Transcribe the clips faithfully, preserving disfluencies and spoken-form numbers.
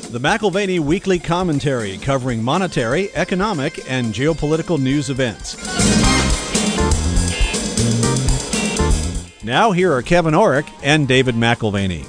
The McAlvany Weekly Commentary, covering monetary, economic, and geopolitical news events. Now here are Kevin Orrick and David McAlvany.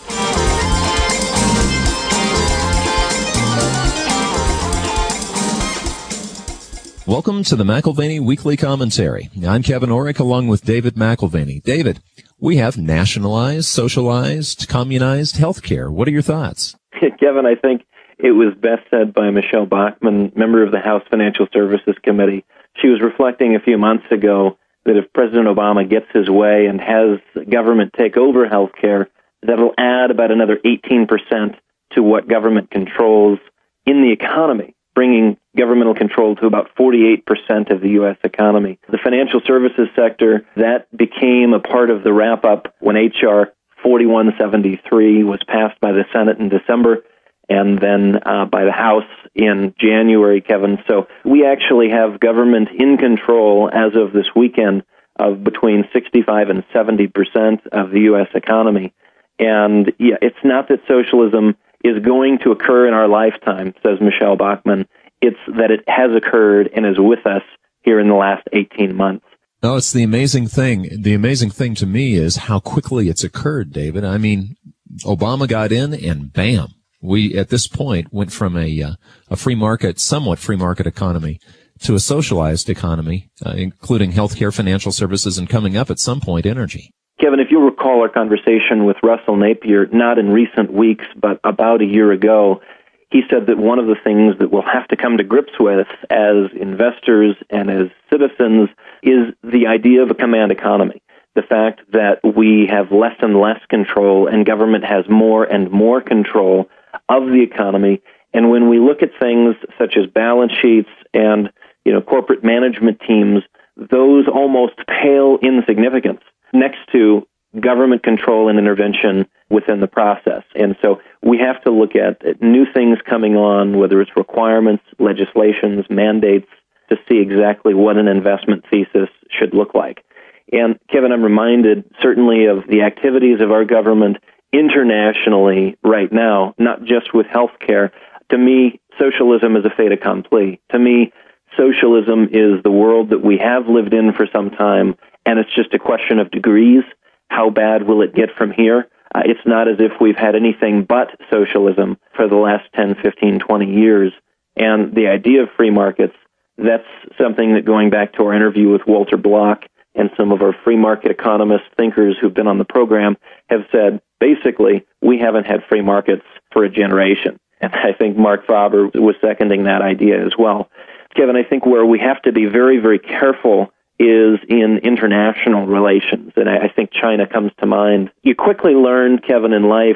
Welcome to the McAlvany Weekly Commentary. I'm Kevin Orrick along with David McAlvany. David, we have nationalized, socialized, communized healthcare. What are your thoughts? Kevin, I think it was best said by Michelle Bachmann, member of the House Financial Services Committee. She was reflecting a few months ago that if President Obama gets his way and has government take over healthcare, that'll add about another eighteen percent to what government controls in the economy, bringing governmental control to about forty-eight percent of the U S economy. The financial services sector, that became a part of the wrap-up when H R forty-one seventy-three was passed by the Senate in December and then uh, by the House in January, Kevin. So we actually have government in control as of this weekend of between sixty-five and seventy percent of the U S economy. And yeah, it's not that socialism is going to occur in our lifetime, says Michelle Bachmann. It's that it has occurred and is with us here in the last eighteen months. No, it's the amazing thing. The amazing thing to me is how quickly it's occurred, David. I mean, Obama got in and bam, we at this point went from a, uh, a free market, somewhat free market economy to a socialized economy, uh, including healthcare, financial services, and coming up at some point, energy. Kevin, if you'll recall our conversation with Russell Napier, not in recent weeks, but about a year ago, he said that one of the things that we'll have to come to grips with as investors and as citizens is the idea of a command economy. The fact that we have less and less control and government has more and more control of the economy. And when we look at things such as balance sheets and, you know, corporate management teams, those almost pale in significance next to government control and intervention within the process. And so we have to look at new things coming on, whether it's requirements, legislations, mandates, to see exactly what an investment thesis should look like. And Kevin, I'm reminded certainly of the activities of our government internationally right now, not just with healthcare. To me, socialism is a fait accompli. To me, socialism is the world that we have lived in for some time, and it's just a question of degrees. How bad will it get from here? Uh, it's not as if we've had anything but socialism for the last ten, fifteen, twenty years. And the idea of free markets, that's something that, going back to our interview with Walter Block and some of our free market economist thinkers who've been on the program, have said, basically, we haven't had free markets for a generation. And I think Mark Faber was seconding that idea as well. Kevin, I think where we have to be very, very careful is in international relations, and I, I think China comes to mind. You quickly learn, Kevin, in life,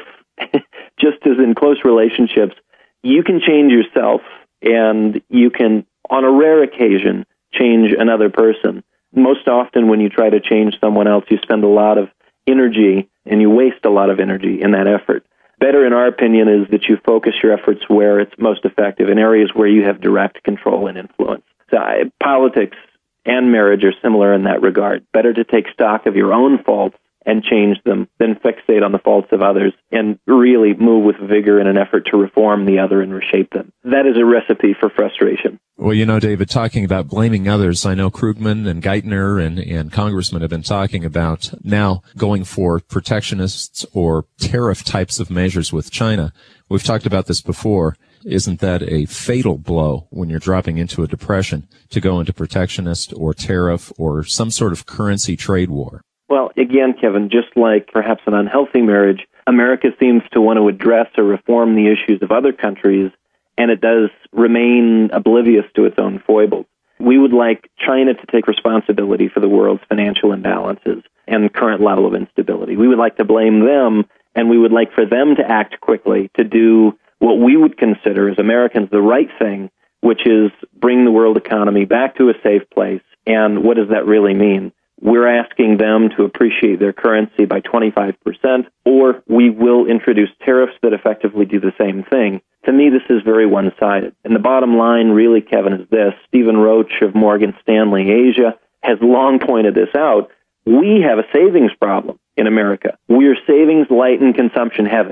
just as in close relationships, you can change yourself, and you can, on a rare occasion, change another person. Most often when you try to change someone else, you spend a lot of energy, and you waste a lot of energy in that effort. Better, in our opinion, is that you focus your efforts where it's most effective, in areas where you have direct control and influence. So, I, politics and marriage are similar in that regard. Better to take stock of your own faults and change them than fixate on the faults of others and really move with vigor in an effort to reform the other and reshape them. That is a recipe for frustration. Well, you know, David, talking about blaming others, I know Krugman and Geithner and, and congressmen have been talking about now going for protectionists or tariff types of measures with China. We've talked about this before. Isn't that a fatal blow when you're dropping into a depression to go into protectionist or tariff or some sort of currency trade war? Well, again, Kevin, just like perhaps an unhealthy marriage, America seems to want to address or reform the issues of other countries, and it does remain oblivious to its own foibles. We would like China to take responsibility for the world's financial imbalances and current level of instability. We would like to blame them, and we would like for them to act quickly to do what we would consider as Americans the right thing, which is bring the world economy back to a safe place. And what does that really mean? We're asking them to appreciate their currency by twenty-five percent, or we will introduce tariffs that effectively do the same thing. To me, this is very one-sided. And the bottom line, really, Kevin, is this. Stephen Roach of Morgan Stanley Asia has long pointed this out. We have a savings problem in America. We're savings light and consumption heavy.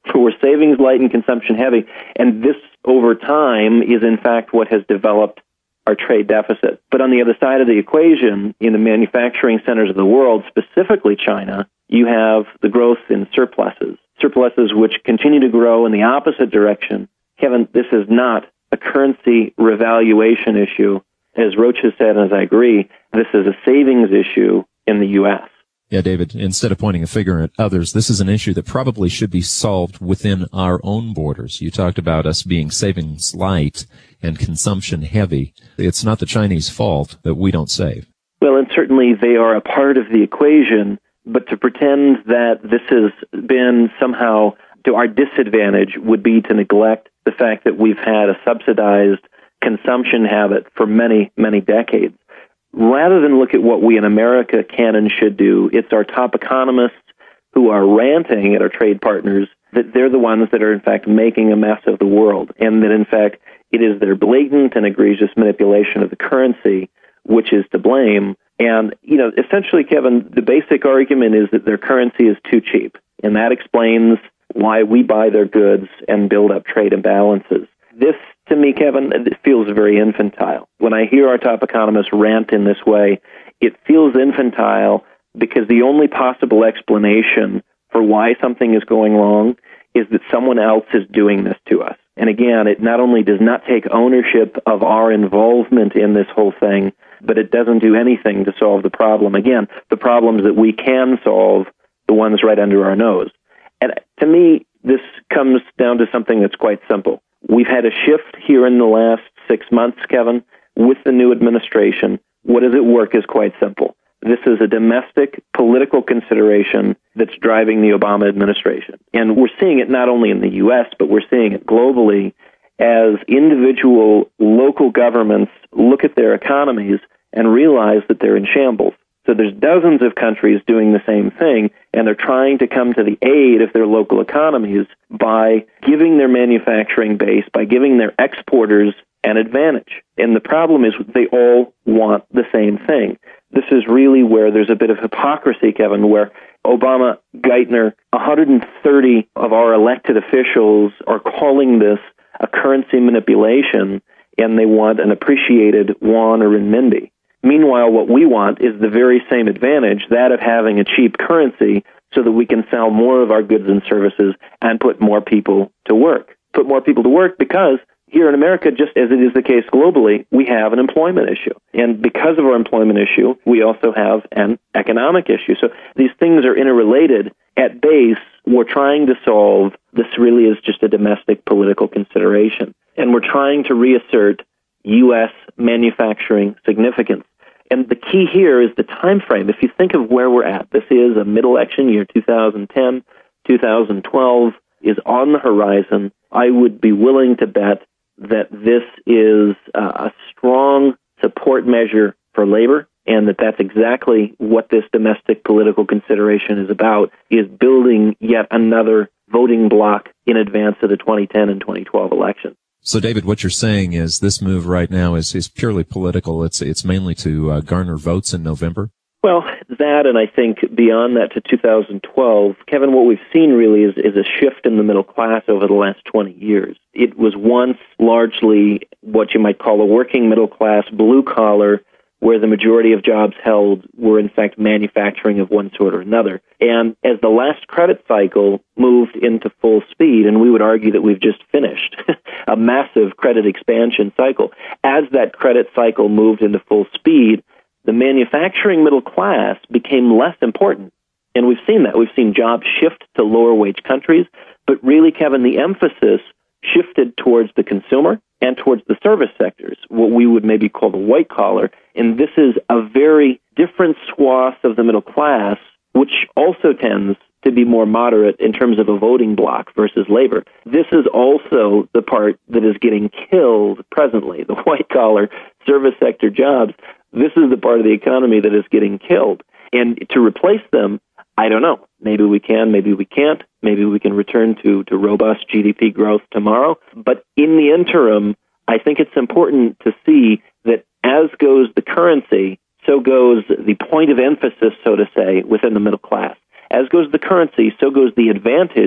We're savings light and consumption heavy, and this over time is in fact what has developed our trade deficit. But on the other side of the equation, in the manufacturing centers of the world, specifically China, you have the growth in surpluses, surpluses which continue to grow in the opposite direction. Kevin, this is not a currency revaluation issue. As Roach has said, and as I agree, this is a savings issue in the U S. Yeah, David, instead of pointing a finger at others, this is an issue that probably should be solved within our own borders. You talked about us being savings light and consumption heavy. It's not the Chinese fault that we don't save. Well, and certainly they are a part of the equation, but to pretend that this has been somehow to our disadvantage would be to neglect the fact that we've had a subsidized consumption habit for many, many decades. Rather than look at what we in America can and should do, it's our top economists who are ranting at our trade partners that they're the ones that are, in fact, making a mess of the world, and that, in fact, it is their blatant and egregious manipulation of the currency which is to blame. And, you know, essentially, Kevin, the basic argument is that their currency is too cheap, and that explains why we buy their goods and build up trade imbalances. This, to me, Kevin, it feels very infantile. When I hear our top economists rant in this way, it feels infantile because the only possible explanation for why something is going wrong is that someone else is doing this to us. And again, it not only does not take ownership of our involvement in this whole thing, but it doesn't do anything to solve the problem. Again, the problems that we can solve, the ones right under our nose. And to me, this comes down to something that's quite simple. We've had a shift here in the last six months, Kevin, with the new administration. What is at work is quite simple. This is a domestic political consideration that's driving the Obama administration. And we're seeing it not only in the U S, but we're seeing it globally as individual local governments look at their economies and realize that they're in shambles. So there's dozens of countries doing the same thing, and they're trying to come to the aid of their local economies by giving their manufacturing base, by giving their exporters an advantage. And the problem is they all want the same thing. This is really where there's a bit of hypocrisy, Kevin, where Obama, Geithner, one hundred thirty of our elected officials are calling this a currency manipulation, and they want an appreciated yuan or renminbi. Meanwhile, what we want is the very same advantage, that of having a cheap currency so that we can sell more of our goods and services and put more people to work. Put more people to work because here in America, just as it is the case globally, we have an employment issue. And because of our employment issue, we also have an economic issue. So these things are interrelated. At base, we're trying to solve, this really is just a domestic political consideration. And we're trying to reassert U S manufacturing significance. And the key here is the time frame. If you think of where we're at, this is a mid-election year, two thousand ten, two thousand twelve is on the horizon. I would be willing to bet that this is uh, a strong support measure for labor, and that that's exactly what this domestic political consideration is about, is building yet another voting bloc in advance of the twenty ten and twenty twelve elections. So, David, what you're saying is this move right now is, is purely political. It's it's mainly to uh, garner votes in November? Well, that, and I think beyond that to two thousand twelve, Kevin, what we've seen really is, is a shift in the middle class over the last twenty years. It was once largely what you might call a working middle class, blue collar, where the majority of jobs held were in fact manufacturing of one sort or another. And as the last credit cycle moved into full speed, and we would argue that we've just finished a massive credit expansion cycle, as that credit cycle moved into full speed, the manufacturing middle class became less important. And we've seen that. We've seen jobs shift to lower wage countries, but really, Kevin, the emphasis shifted towards the consumer and towards the service sectors, what we would maybe call the white collar. And this is a very different swath of the middle class, which also tends to be more moderate in terms of a voting bloc versus labor. This is also the part that is getting killed presently, the white collar service sector jobs. This is the part of the economy that is getting killed. And to replace them, I don't know. Maybe we can, maybe we can't. Maybe we can return to, to robust G D P growth tomorrow. But in the interim, I think it's important to see that as goes the currency, so goes the point of emphasis, so to say, within the middle class. As goes the currency, so goes the advantage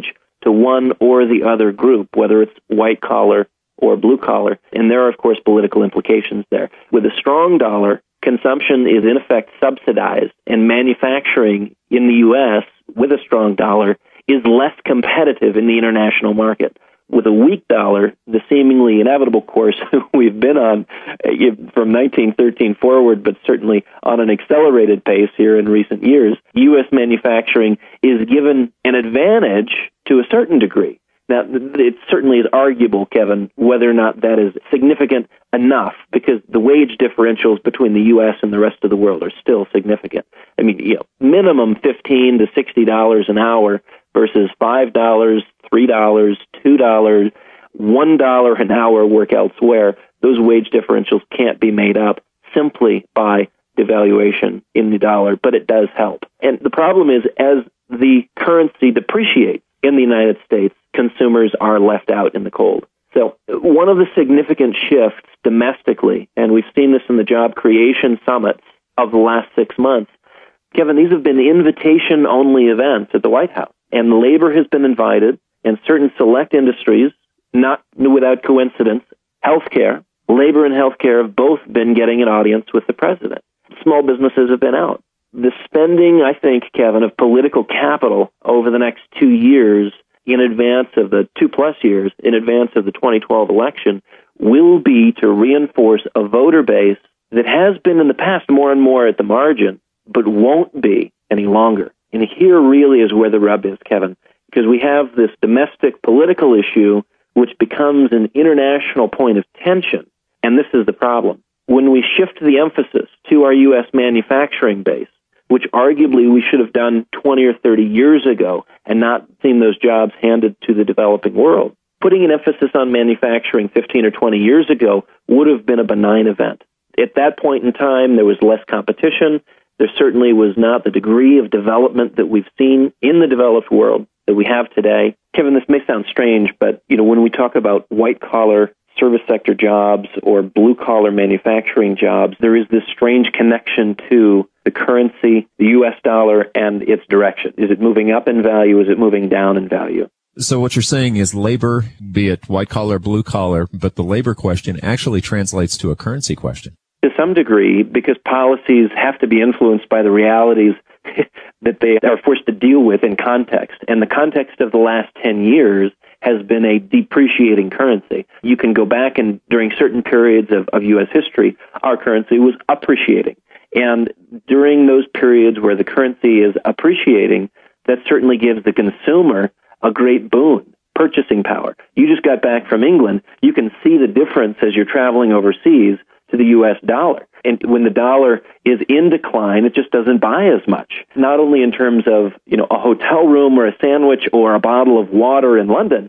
to one or the other group, whether it's white collar or blue collar. And there are, of course, political implications there. With a strong dollar, consumption is in effect subsidized, and manufacturing in the U S with a strong dollar is less competitive in the international market. With a weak dollar, the seemingly inevitable course we've been on from nineteen thirteen forward, but certainly on an accelerated pace here in recent years, U S manufacturing is given an advantage to a certain degree. Now, it certainly is arguable, Kevin, whether or not that is significant enough, because the wage differentials between the U S and the rest of the world are still significant. I mean, you know, minimum fifteen to sixty dollars an hour versus five dollars, three dollars, two dollars, one dollar an hour work elsewhere. Those wage differentials can't be made up simply by devaluation in the dollar, but it does help. And the problem is, as the currency depreciates in the United States, consumers are left out in the cold. So one of the significant shifts domestically, and we've seen this in the job creation summits of the last six months, Kevin, these have been invitation-only events at the White House. And labor has been invited, and certain select industries, not without coincidence, healthcare, labor and healthcare have both been getting an audience with the president. Small businesses have been out. The spending, I think, Kevin, of political capital over the next two years in advance of the two-plus years, in advance of the twenty twelve election, will be to reinforce a voter base that has been in the past more and more at the margin, but won't be any longer. And here really is where the rub is, Kevin, because we have this domestic political issue which becomes an international point of tension. And this is the problem. When we shift the emphasis to our U S manufacturing base, which arguably we should have done twenty or thirty years ago and not seen those jobs handed to the developing world, putting an emphasis on manufacturing fifteen or twenty years ago would have been a benign event. At that point in time, there was less competition. There certainly was not the degree of development that we've seen in the developed world that we have today. Kevin, this may sound strange, but you know, when we talk about white-collar service sector jobs or blue-collar manufacturing jobs, there is this strange connection to the currency, the U S dollar, and its direction. Is it moving up in value? Is it moving down in value? So what you're saying is labor, be it white-collar, blue-collar, but the labor question actually translates to a currency question. To some degree, because policies have to be influenced by the realities that they are forced to deal with in context. And the context of the last ten years has been a depreciating currency. You can go back and during certain periods of, of U S history, our currency was appreciating. And during those periods where the currency is appreciating, that certainly gives the consumer a great boon, purchasing power. You just got back from England. You can see the difference as you're traveling overseas to the U S dollar. And when the dollar is in decline, it just doesn't buy as much. Not only in terms of, you know, a hotel room or a sandwich or a bottle of water in London,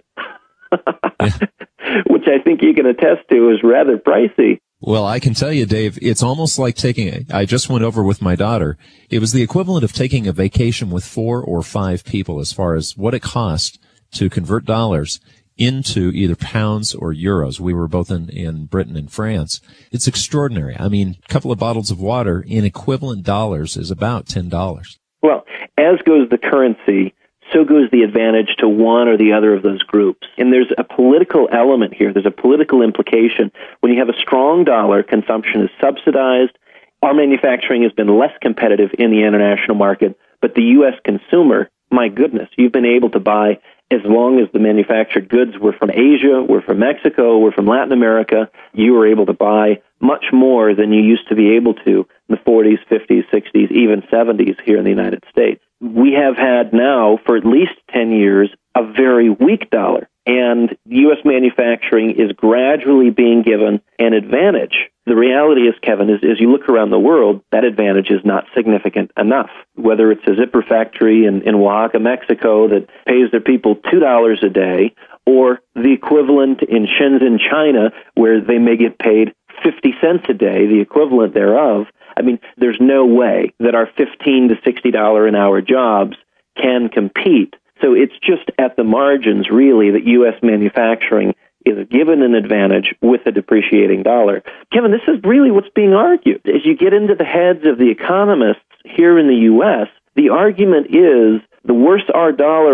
which I think you can attest to is rather pricey. Well, I can tell you, Dave, it's almost like taking a, I just went over with my daughter. It was the equivalent of taking a vacation with four or five people as far as what it cost to convert dollars into either pounds or euros. We were both in, in Britain and France. It's extraordinary. I mean, a couple of bottles of water in equivalent dollars is about ten dollars. Well, as goes the currency, so goes the advantage to one or the other of those groups. And there's a political element here. There's a political implication. When you have a strong dollar, consumption is subsidized. Our manufacturing has been less competitive in the international market, but the U S consumer, my goodness, you've been able to buy as long as the manufactured goods were from Asia, were from Mexico, were from Latin America, you were able to buy much more than you used to be able to in the forties, fifties, sixties, even seventies here in the United States. We have had now, for at least ten years, a very weak dollar, and U S manufacturing is gradually being given an advantage. The reality is, Kevin, is as you look around the world, that advantage is not significant enough. Whether it's a zipper factory in, in Oaxaca, Mexico, that pays their people two dollars a day, or the equivalent in Shenzhen, China, where they may get paid fifty cents a day, the equivalent thereof. I mean, there's no way that our fifteen to sixty dollars an hour jobs can compete. So it's just at the margins, really, that U S manufacturing is given an advantage with a depreciating dollar. Kevin, this is really what's being argued. As you get into the heads of the economists here in the U S, the argument is the worse our dollar is,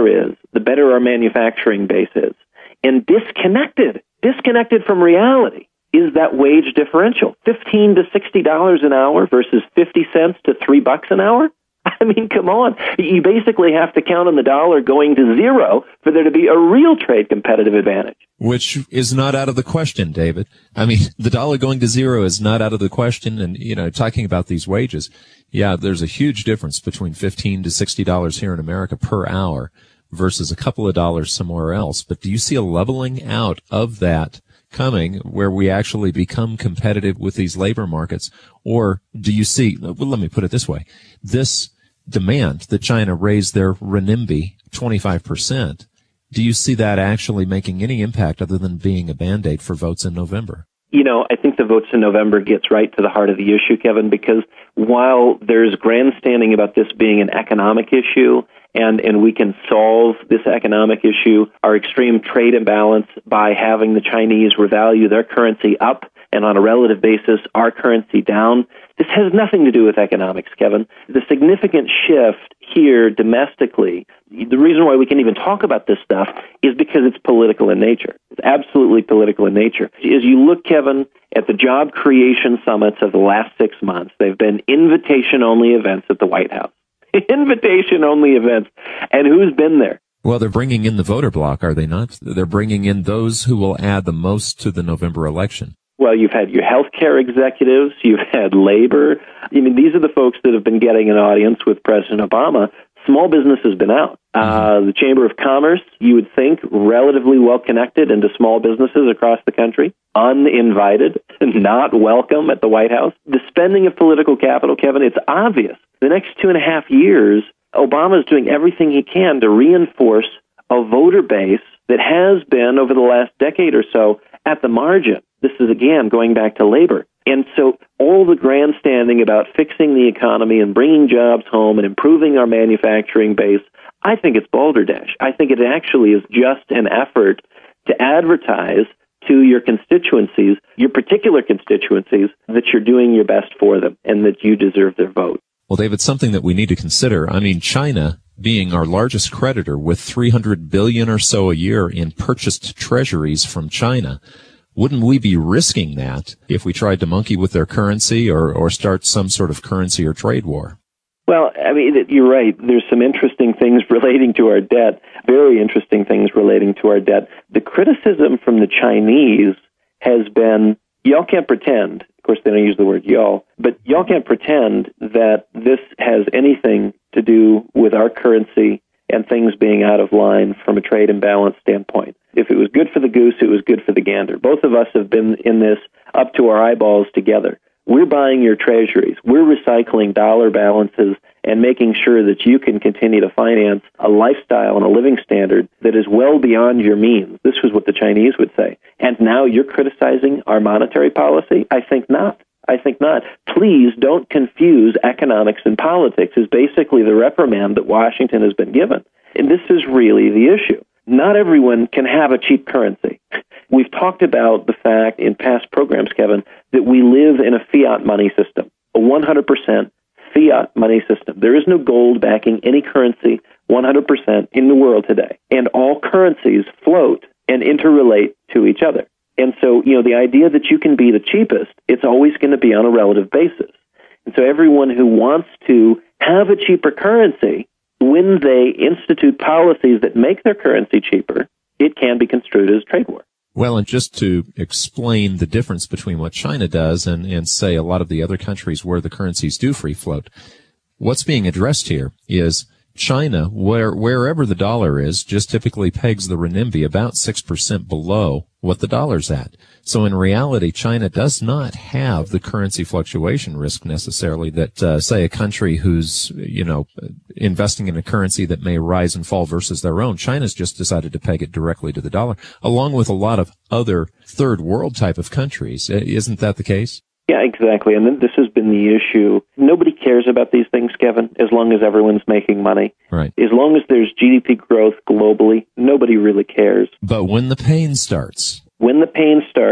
the better our manufacturing base is. And disconnected, disconnected from reality is that wage differential, fifteen to sixty dollars an hour versus fifty cents to three bucks an hour. I mean, come on. You basically have to count on the dollar going to zero for there to be a real trade competitive advantage. Which is not out of the question, David. I mean, the dollar going to zero is not out of the question. And, you know, talking about these wages, yeah, there's a huge difference between fifteen to sixty dollars here in America per hour versus a couple of dollars somewhere else. But do you see a leveling out of that coming where we actually become competitive with these labor markets? Or do you see, well, let me put it this way, this demand that China raised their renminbi twenty-five percent, do you see that actually making any impact other than being a Band-Aid for votes in November? You know, I think the votes in November gets right to the heart of the issue, Kevin, because while there's grandstanding about this being an economic issue, and, and we can solve this economic issue, our extreme trade imbalance, by having the Chinese revalue their currency up and on a relative basis our currency down, this has nothing to do with economics, Kevin. The significant shift here domestically, the reason why we can even talk about this stuff is because it's political in nature. It's absolutely political in nature. As you look, Kevin, at the job creation summits of the last six months, they've been invitation-only events at the White House. Invitation-only events. And who's been there? Well, they're bringing in the voter bloc, are they not? They're bringing in those who will add the most to the November election. Well, you've had your healthcare executives, you've had labor. I mean, these are the folks that have been getting an audience with President Obama. Small business has been out. Uh, the Chamber of Commerce, you would think, relatively well connected into small businesses across the country, uninvited, not welcome at the White House. The spending of political capital, Kevin, it's obvious. The next two and a half years, Obama is doing everything he can to reinforce a voter base that has been, over the last decade or so, at the margin. This is, again, going back to labor. And so all the grandstanding about fixing the economy and bringing jobs home and improving our manufacturing base, I think it's balderdash. I think it actually is just an effort to advertise to your constituencies, your particular constituencies, that you're doing your best for them and that you deserve their vote. Well, David, something that we need to consider, I mean, China being our largest creditor with three hundred billion dollars or so a year in purchased treasuries from China, wouldn't we be risking that if we tried to monkey with their currency or, or start some sort of currency or trade war? Well, I mean, you're right. There's some interesting things relating to our debt, very interesting things relating to our debt. The criticism from the Chinese has been, y'all can't pretend, of course they don't use the word y'all, but y'all can't pretend that this has anything to do with our currency and things being out of line from a trade imbalance standpoint. If it was good for the goose, it was good for the gander. Both of us have been in this up to our eyeballs together. We're buying your treasuries. We're recycling dollar balances and making sure that you can continue to finance a lifestyle and a living standard that is well beyond your means. This was what the Chinese would say. And now you're criticizing our monetary policy? I think not. I think not. Please don't confuse economics and politics is basically the reprimand that Washington has been given. And this is really the issue. Not everyone can have a cheap currency. We've talked about the fact in past programs, Kevin, that we live in a fiat money system, a one hundred percent fiat money system. There is no gold backing any currency one hundred percent in the world today. And all currencies float and interrelate to each other. And so, you know, the idea that you can be the cheapest, it's always going to be on a relative basis. And so everyone who wants to have a cheaper currency, when they institute policies that make their currency cheaper, it can be construed as trade war. Well, and just to explain the difference between what China does and, and say a lot of the other countries where the currencies do free float, what's being addressed here is China, where, wherever the dollar is, just typically pegs the renminbi about six percent below what the dollar's at. So in reality, China does not have the currency fluctuation risk necessarily that, uh, say, a country who's, you know, investing in a currency that may rise and fall versus their own. China's just decided to peg it directly to the dollar, along with a lot of other third world type of countries. Isn't that the case? Yeah, exactly. And then this has been the issue. Nobody cares about these things, Kevin, as long as everyone's making money. Right. As long as there's G D P growth globally, nobody really cares. But when the pain starts... When the pain starts,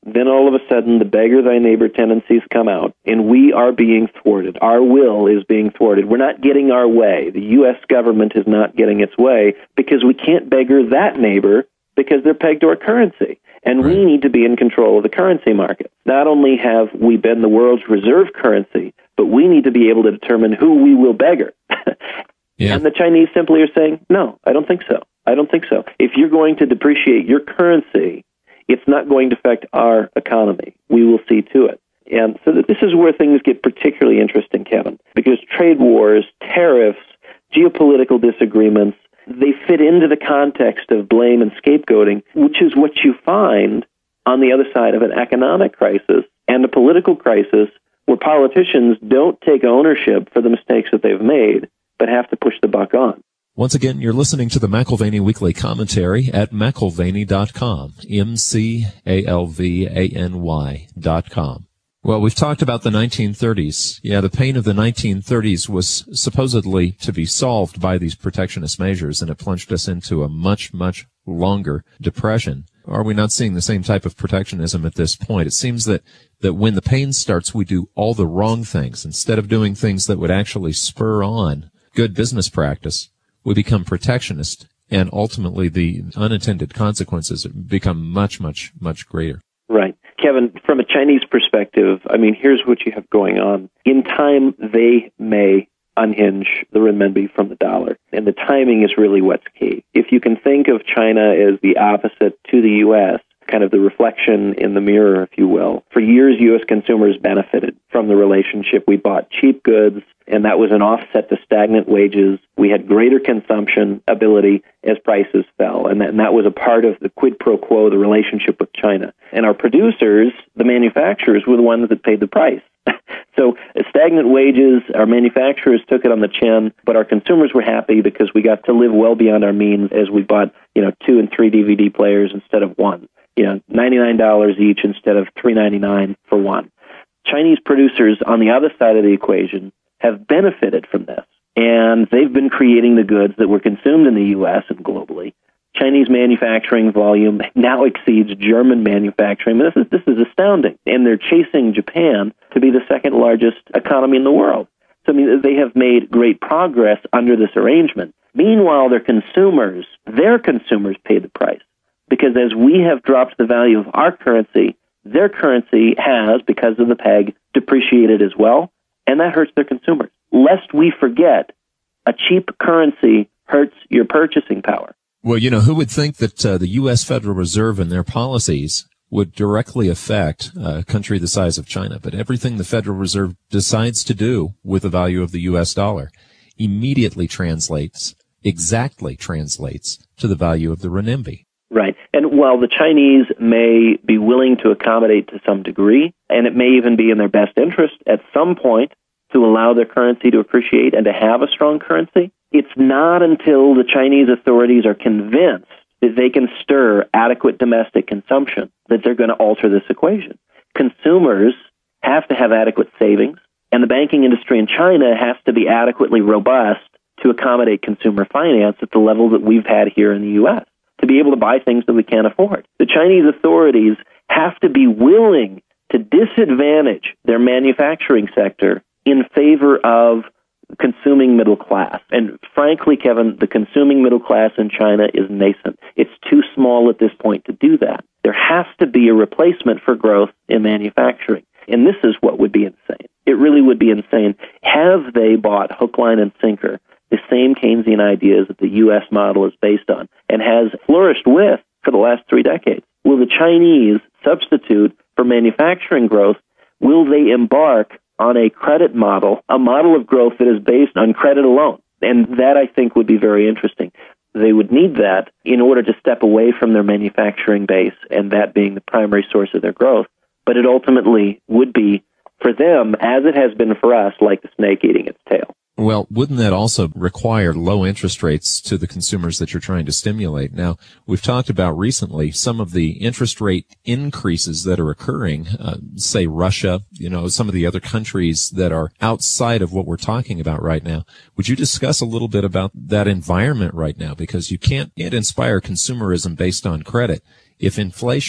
then all of a sudden the beggar thy neighbor tendencies come out, and we are being thwarted. Our will is being thwarted. We're not getting our way. The U S government is not getting its way because we can't beggar that neighbor because they're pegged to our currency. And right. we need to be in control of the currency market. Not only have we been the world's reserve currency, but we need to be able to determine who we will beggar. yeah. And the Chinese simply are saying, no, I don't think so. I don't think so. If you're going to depreciate your currency, it's not going to affect our economy. We will see to it. And so this is where things get particularly interesting, Kevin, because trade wars, tariffs, geopolitical disagreements, they fit into the context of blame and scapegoating, which is what you find on the other side of an economic crisis and a political crisis where politicians don't take ownership for the mistakes that they've made, but have to push the buck on. Once again, you're listening to the McAlvany Weekly Commentary at McAlvany dot com, M C A L V A N Y dot com. Well, we've talked about the nineteen thirties. Yeah, the pain of the nineteen thirties was supposedly to be solved by these protectionist measures, and it plunged us into a much, much longer depression. Are we not seeing the same type of protectionism at this point? It seems that, that when the pain starts, we do all the wrong things. Instead of doing things that would actually spur on good business practice, we become protectionist, and ultimately the unintended consequences become much, much, much greater. Right. Kevin, from a Chinese perspective, I mean, here's what you have going on. In time, they may unhinge the renminbi from the dollar, and the timing is really what's key. If you can think of China as the opposite to the U S, kind of the reflection in the mirror, if you will, for years, U S consumers benefited from the relationship. We bought cheap goods, and that was an offset to stagnant wages. We had greater consumption ability as prices fell, and that, and that was a part of the quid pro quo, the relationship with China. And our producers, the manufacturers, were the ones that paid the price. So stagnant wages, our manufacturers took it on the chin, but our consumers were happy because we got to live well beyond our means as we bought, you know, two and three D V D players instead of one. You know, ninety-nine dollars each instead of three ninety-nine for one. Chinese producers on the other side of the equation have benefited from this, and they've been creating the goods that were consumed in the U S and globally. Chinese manufacturing volume now exceeds German manufacturing. This is this is astounding, and they're chasing Japan to be the second largest economy in the world. So I mean, they have made great progress under this arrangement. Meanwhile, their consumers, their consumers pay the price, because as we have dropped the value of our currency, their currency has, because of the peg, depreciated as well, and that hurts their consumers. Lest we forget, a cheap currency hurts your purchasing power. Well, you know, who would think that uh, the U S Federal Reserve and their policies would directly affect a country the size of China? But everything the Federal Reserve decides to do with the value of the U S dollar immediately translates, exactly translates, to the value of the renminbi. Right. And while the Chinese may be willing to accommodate to some degree, and it may even be in their best interest at some point to allow their currency to appreciate and to have a strong currency, it's not until the Chinese authorities are convinced that they can stir adequate domestic consumption that they're going to alter this equation. Consumers have to have adequate savings, and the banking industry in China has to be adequately robust to accommodate consumer finance at the level that we've had here in the U S, to be able to buy things that we can't afford. The Chinese authorities have to be willing to disadvantage their manufacturing sector in favor of consuming middle class. And frankly, Kevin, the consuming middle class in China is nascent. It's too small at this point to do that. There has to be a replacement for growth in manufacturing. And this is what would be insane. It really would be insane. Have they bought hook, line, and sinker the same Keynesian ideas that the U S model is based on and has flourished with for the last three decades? Will the Chinese substitute for manufacturing growth? Will they embark on a credit model, a model of growth that is based on credit alone? And that, I think, would be very interesting. They would need that in order to step away from their manufacturing base and that being the primary source of their growth. But it ultimately would be, for them, as it has been for us, like the snake eating its tail. Well, wouldn't that also require low interest rates to the consumers that you're trying to stimulate? Now, we've talked about recently some of the interest rate increases that are occurring, uh, say Russia, you know, some of the other countries that are outside of what we're talking about right now. Would you discuss a little bit about that environment right now? Because you can't, can't inspire consumerism based on credit if inflation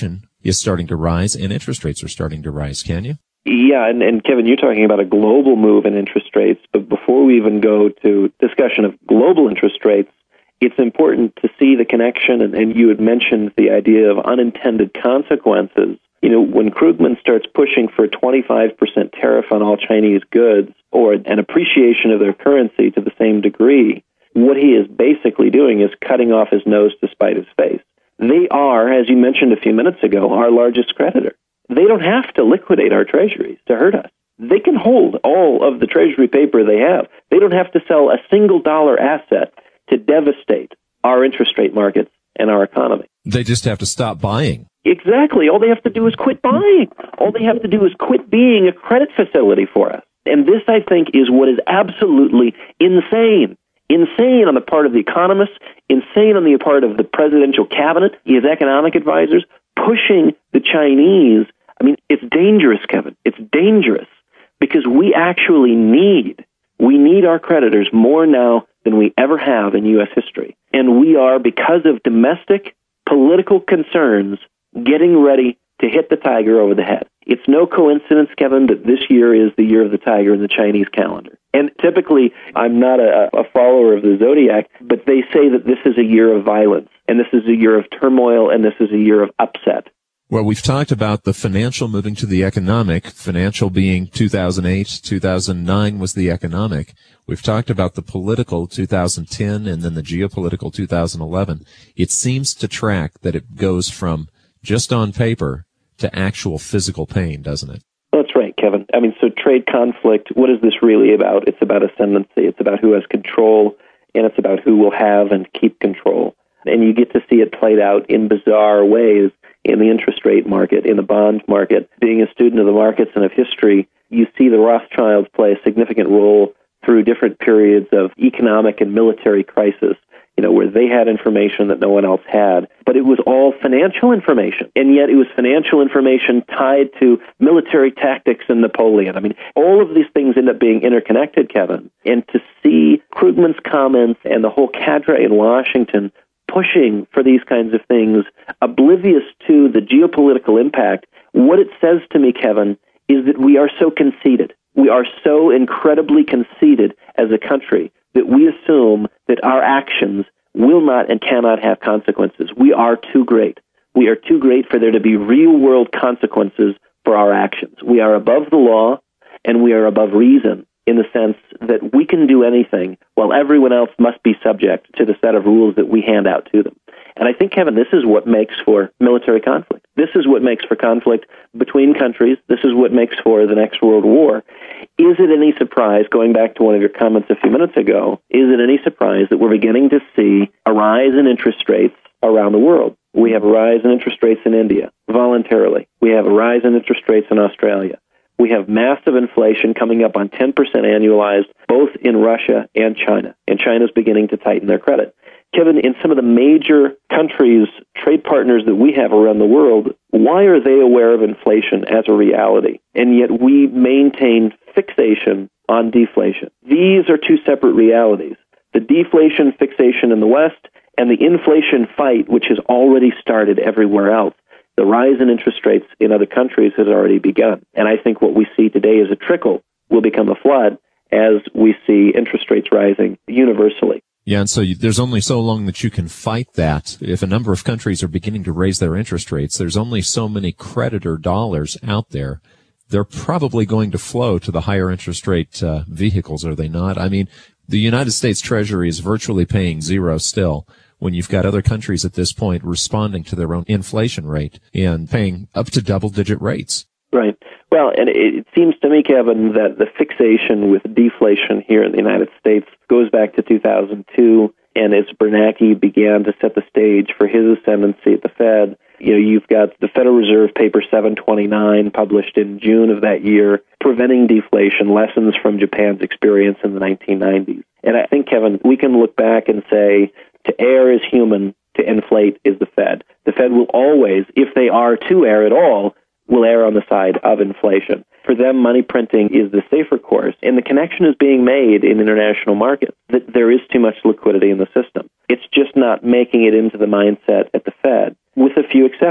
is starting to rise and interest rates are starting to rise, can you? Yeah, and, and Kevin, you're talking about a global move in interest rates, but before we even go to discussion of global interest rates, it's important to see the connection, and, and you had mentioned the idea of unintended consequences. You know, when Krugman starts pushing for a twenty-five percent tariff on all Chinese goods or an appreciation of their currency to the same degree, what he is basically doing is cutting off his nose to spite his face. They are, as you mentioned a few minutes ago, our largest creditor. They don't have to liquidate our treasuries to hurt us. They can hold all of the treasury paper they have. They don't have to sell a single dollar asset to devastate our interest rate markets and our economy. They just have to stop buying. Exactly. All they have to do is quit buying. All they have to do is quit being a credit facility for us. And this, I think, is what is absolutely insane. Insane on the part of the economists, insane on the part of the presidential cabinet, his economic advisors, pushing the Chinese. I mean, it's dangerous, Kevin. It's dangerous because we actually need, we need our creditors more now than we ever have in U S history. And we are, because of domestic political concerns, getting ready to hit the tiger over the head. It's no coincidence, Kevin, that this year is the year of the tiger in the Chinese calendar. And typically, I'm not a, a follower of the zodiac, but they say that this is a year of violence, and this is a year of turmoil, and this is a year of upset. Well, we've talked about the financial moving to the economic, financial being two thousand eight, two thousand nine was the economic. We've talked about the political, two thousand ten, and then the geopolitical, two thousand eleven. It seems to track that it goes from just on paper to actual physical pain, doesn't it? That's right, Kevin. I mean, so trade conflict, what is this really about? It's about ascendancy. It's about who has control, and it's about who will have and keep control. And you get to see it played out in bizarre ways in the interest rate market, in the bond market. Being a student of the markets and of history, you see the Rothschilds play a significant role through different periods of economic and military crisis, you know, where they had information that no one else had. But it was all financial information, and yet it was financial information tied to military tactics and Napoleon. I mean, all of these things end up being interconnected, Kevin. And to see Krugman's comments and the whole cadre in Washington pushing for these kinds of things, oblivious to the geopolitical impact, what it says to me, Kevin, is that we are so conceited. We are so incredibly conceited as a country that we assume that our actions will not and cannot have consequences. We are too great. We are too great for there to be real-world consequences for our actions. We are above the law, and we are above reason in the sense that we can do anything while everyone else must be subject to the set of rules that we hand out to them. And I think, Kevin, this is what makes for military conflict. This is what makes for conflict between countries. This is what makes for the next world war. Is it any surprise, going back to one of your comments a few minutes ago, is it any surprise that we're beginning to see a rise in interest rates around the world? We have a rise in interest rates in India, voluntarily. We have a rise in interest rates in Australia. We have massive inflation coming up on ten percent annualized, both in Russia and China. And China's beginning to tighten their credit. Kevin, in some of the major countries, trade partners that we have around the world, why are they aware of inflation as a reality? And yet we maintain fixation on deflation. These are two separate realities. The deflation fixation in the West and the inflation fight, which has already started everywhere else. The rise in interest rates in other countries has already begun. And I think what we see today as a trickle will become a flood as we see interest rates rising universally. Yeah, and so you, there's only so long that you can fight that. If a number of countries are beginning to raise their interest rates, there's only so many creditor dollars out there. They're probably going to flow to the higher interest rate uh, vehicles, are they not? I mean, the United States Treasury is virtually paying zero still, when you've got other countries at this point responding to their own inflation rate and paying up to double-digit rates. Right. Well, and it seems to me, Kevin, that the fixation with deflation here in the United States goes back to two thousand two, and as Bernanke began to set the stage for his ascendancy at the Fed, you know, you've got the Federal Reserve Paper seven twenty-nine published in June of that year, Preventing Deflation, Lessons from Japan's Experience in the nineteen nineties. And I think, Kevin, we can look back and say, to err is human, to inflate is the Fed. The Fed will always, if they are to err at all, will err on the side of inflation. For them, money printing is the safer course, and the connection is being made in international markets that there is too much liquidity in the system. It's just not making it into the mindset at the Fed, with a few exceptions.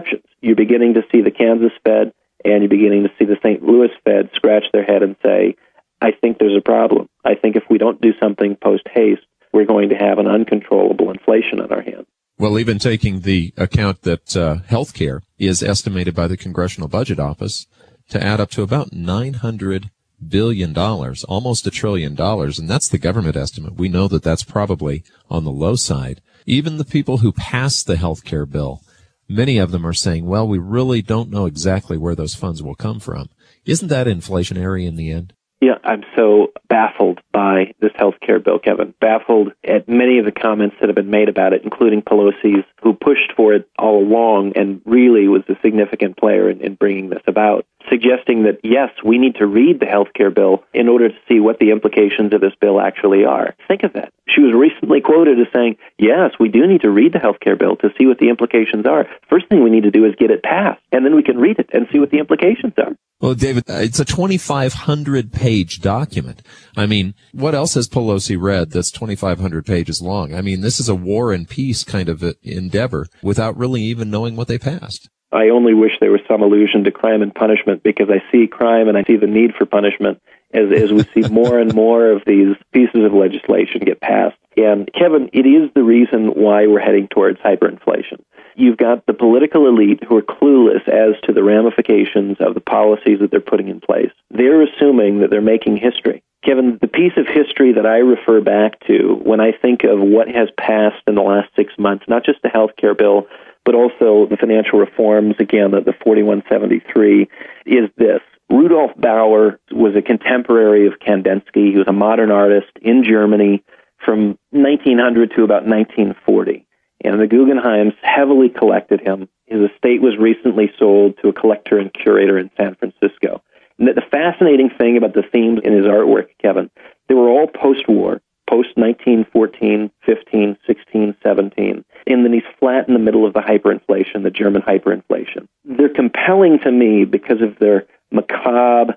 you're beginning to see the Kansas Fed and you're beginning to see the Saint Louis Fed scratch their head and say, I think there's a problem. I think if we don't do something post-haste, we're going to have an uncontrollable inflation on our hands. Well, even taking the account that uh, healthcare is estimated by the Congressional Budget Office to add up to about nine hundred billion dollars, almost a trillion dollars, and that's the government estimate. We know that that's probably on the low side. Even the people who passed the healthcare bill, many of them are saying, well, we really don't know exactly where those funds will come from. Isn't that inflationary in the end? Yeah, I'm so baffled by this health care bill, Kevin. Baffled at many of the comments that have been made about it, including Pelosi's, who pushed for it all along and really was a significant player in, in bringing this about, suggesting that, yes, we need to read the health care bill in order to see what the implications of this bill actually are. Think of that. She was recently quoted as saying, yes, we do need to read the health care bill to see what the implications are. First thing we need to do is get it passed, and then we can read it and see what the implications are. Well, David, it's a twenty-five hundred page document. I mean, what else has Pelosi read that's twenty-five hundred pages long? I mean, this is a war and peace kind of endeavor without really even knowing what they passed. I only wish there was some allusion to crime and punishment, because I see crime and I see the need for punishment as, as we see more and more of these pieces of legislation get passed. And, Kevin, it is the reason why we're heading towards hyperinflation. You've got the political elite who are clueless as to the ramifications of the policies that they're putting in place. They're assuming that they're making history. Kevin, the piece of history that I refer back to when I think of what has passed in the last six months, not just the health care bill, but also the financial reforms, again, the, the forty-one seventy-three, is this. Rudolf Bauer was a contemporary of Kandinsky. He was a modern artist in Germany from nineteen hundred to about nineteen forty. And the Guggenheims heavily collected him. His estate was recently sold to a collector and curator in San Francisco. And the fascinating thing about the themes in his artwork, Kevin, they were all post-war, post-nineteen fourteen, fifteen, sixteen, seventeen. And then he's flat in the middle of the hyperinflation, the German hyperinflation. They're compelling to me because of their macabre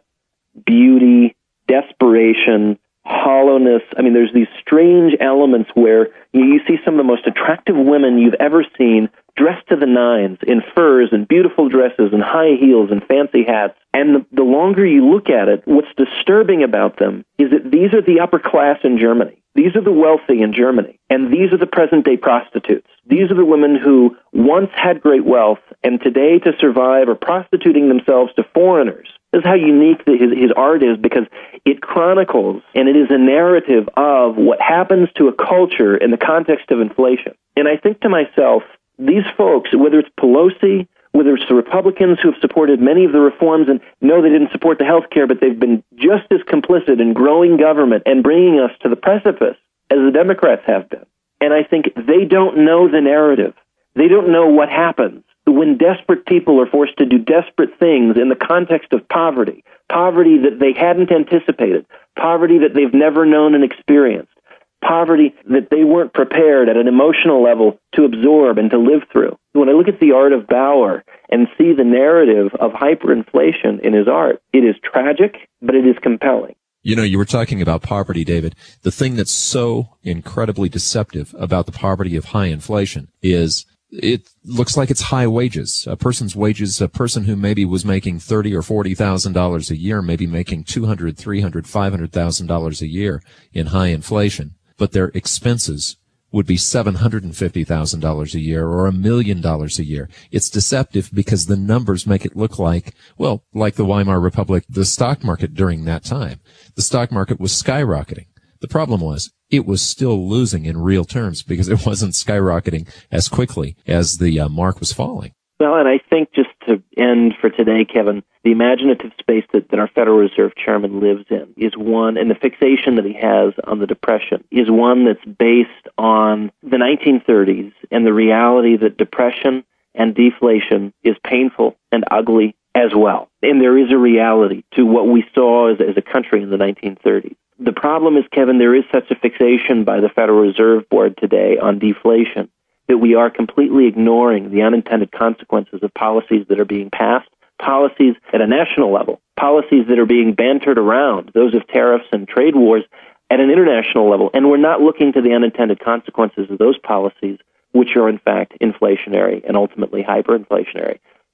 beauty, desperation, hollowness. I mean, there's these strange elements where you see some of the most attractive women you've ever seen dressed to the nines in furs and beautiful dresses and high heels and fancy hats. And the, the longer you look at it, what's disturbing about them is that these are the upper class in Germany. These are the wealthy in Germany. And these are the present-day prostitutes. These are the women who once had great wealth and today, to survive, are prostituting themselves to foreigners. This is how unique the, his, his art is, because it chronicles and it is a narrative of what happens to a culture in the context of inflation. And I think to myself, these folks, whether it's Pelosi, whether it's the Republicans who have supported many of the reforms, and no, they didn't support the health care, but they've been just as complicit in growing government and bringing us to the precipice as the Democrats have been. And I think they don't know the narrative. They don't know what happens when desperate people are forced to do desperate things in the context of poverty, poverty that they hadn't anticipated, poverty that they've never known and experienced, poverty that they weren't prepared at an emotional level to absorb and to live through. When I look at the art of Bauer and see the narrative of hyperinflation in his art, it is tragic, but it is compelling. You know, you were talking about poverty, David. The thing that's so incredibly deceptive about the poverty of high inflation is it looks like it's high wages. A person's wages, a person who maybe was making thirty or forty thousand dollars a year, maybe making two hundred, three hundred, five hundred thousand dollars a year in high inflation, but their expenses would be seven hundred fifty thousand dollars a year or a million dollars a year. It's deceptive because the numbers make it look like, well, like the Weimar Republic, the stock market during that time. The stock market was skyrocketing. The problem was it was still losing in real terms because it wasn't skyrocketing as quickly as the uh, mark was falling. Well, and I think just to end for today, Kevin, the imaginative space that, that our Federal Reserve Chairman lives in is one, and the fixation that he has on the Depression is one that's based on the nineteen thirties and the reality that depression and deflation is painful and ugly as well. And there is a reality to what we saw as, as a country in the nineteen thirties. The problem is, Kevin, there is such a fixation by the Federal Reserve Board today on deflation that we are completely ignoring the unintended consequences of policies that are being passed, policies at a national level, policies that are being bantered around, those of tariffs and trade wars at an international level. And we're not looking to the unintended consequences of those policies, which are in fact inflationary and ultimately hyperinflationary.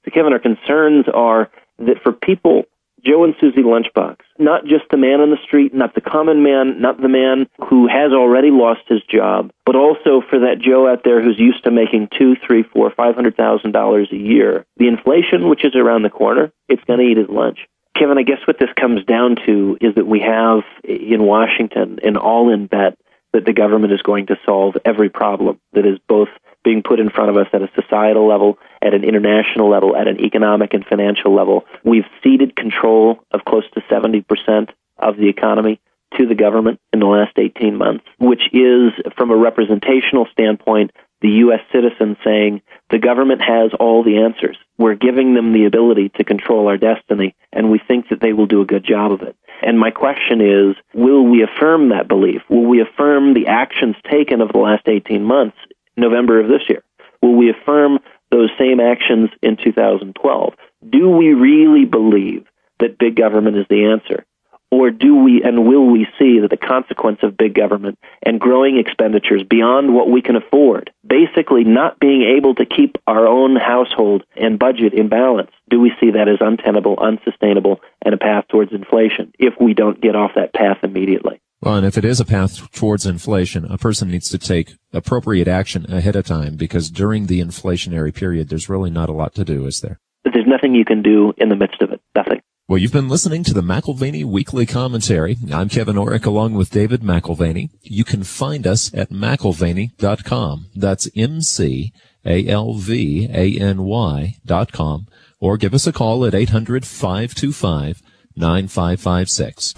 So, Kevin, our concerns are that for people, Joe and Susie Lunchbox, not just the man on the street, not the common man, not the man who has already lost his job, but also for that Joe out there who's used to making two, three, four, five hundred thousand dollars a year. The inflation, which is around the corner, it's going to eat his lunch. Kevin, I guess what this comes down to is that we have in Washington an all-in bet that the government is going to solve every problem that is both being put in front of us at a societal level, at an international level, at an economic and financial level. We've ceded control of close to seventy percent of the economy to the government in the last eighteen months, which is, from a representational standpoint, the U S citizen saying the government has all the answers. We're giving them the ability to control our destiny, and we think that they will do a good job of it. And my question is, will we affirm that belief? Will we affirm the actions taken over the last eighteen months, November of this year? Will we affirm those same actions in two thousand twelve? Do we really believe that big government is the answer? Or do we and will we see that the consequence of big government and growing expenditures beyond what we can afford, basically not being able to keep our own household and budget in balance, do we see that as untenable, unsustainable, and a path towards inflation if we don't get off that path immediately? Well, and if it is a path towards inflation, a person needs to take appropriate action ahead of time, because during the inflationary period, there's really not a lot to do, is there? But there's nothing you can do in the midst of it. Nothing. Well, you've been listening to the McAlvany Weekly Commentary. I'm Kevin Orrick along with David McAlvany. You can find us at McAlvany dot com. That's M C A L V A N Y dot com. Or give us a call at eight hundred, five two five, nine five five six.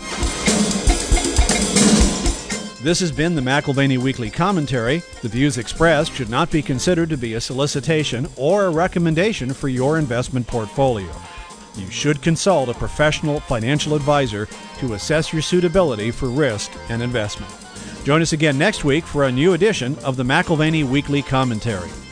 This has been the McAlvany Weekly Commentary. The views expressed should not be considered to be a solicitation or a recommendation for your investment portfolio. You should consult a professional financial advisor to assess your suitability for risk and investment. Join us again next week for a new edition of the McAlvany Weekly Commentary.